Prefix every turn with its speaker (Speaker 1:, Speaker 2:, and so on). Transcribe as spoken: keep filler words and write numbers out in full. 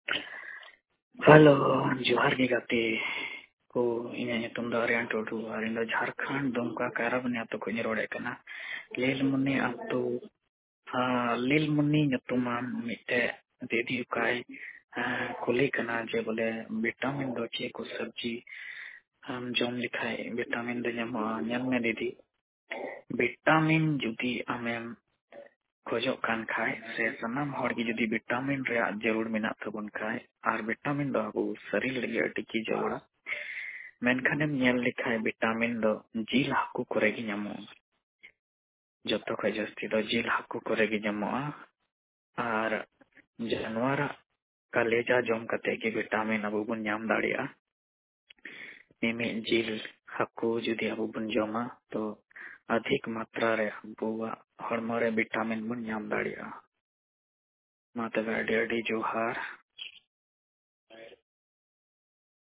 Speaker 1: Hello जोहार गे गाते को ᱤᱧᱟᱹᱜ ᱧᱩᱛᱩᱢ ᱫᱚ ᱟᱨᱭᱟᱱ ᱴᱩᱰᱩ ᱟᱨ ᱤᱧ ᱫᱚ ᱡᱷᱟᱲᱠᱷᱚᱸᱰ ᱫᱩᱢᱠᱟ ᱠᱟᱭᱨᱟᱵᱚᱱᱤ ᱟᱛᱳ ᱠᱷᱚᱱᱤᱧ ᱨᱚᱲᱮᱫ ᱠᱟᱱᱟ ᱞᱤᱞᱢᱩᱱᱤ ᱟᱛᱳ ᱞᱤᱞᱢᱩᱱᱤ ᱧᱩᱛᱩᱢᱟᱱ ᱢᱤᱫᱴᱮᱡ ᱫᱤᱫᱤ ᱚᱠᱟᱭ ᱠᱩᱞᱤ ᱠᱟᱱᱟ ᱡᱮ ᱵᱚᱞᱮ ᱵᱷᱤᱴᱟᱢᱤᱱ ᱫᱚ ᱪᱮᱫ ᱠᱚ ᱥᱚᱵᱽᱡᱤ ᱟᱢ ᱡᱚᱢ ᱞᱮᱠᱷᱟᱡ ᱵᱷᱤᱴᱟᱢᱤᱱ ᱫᱚ ᱧᱟᱢᱚᱜᱼᱟ ᱧᱮᱞ ᱢᱮ ᱫᱤᱫᱤ ᱵᱷᱤᱴᱟᱢᱤन ᱡᱩᱫᱤ ᱟᱢᱮᱢ खोजोग कान खाए से सनाम हर की जुदी विटामिन रे जरूर मेना तबन खाए और विटामिन दो अबो शरीर लगे अति की जरूर मेनखानेम नेल लिखाए विटामिन दो जील हाकू करे की नामो जतो खै जस्ती दो जील हाकू करे की नामो और जानवर कलेजा जम कते की विटामिन अबो बुन नाम दाड़िया निमे जील हाकू जुदी अबो बुन जमा तो अधिक मात्रा रे अबुआ हड़मो रे विटामिन बुन नाम दाड़िया माता गाड़ी जोहार।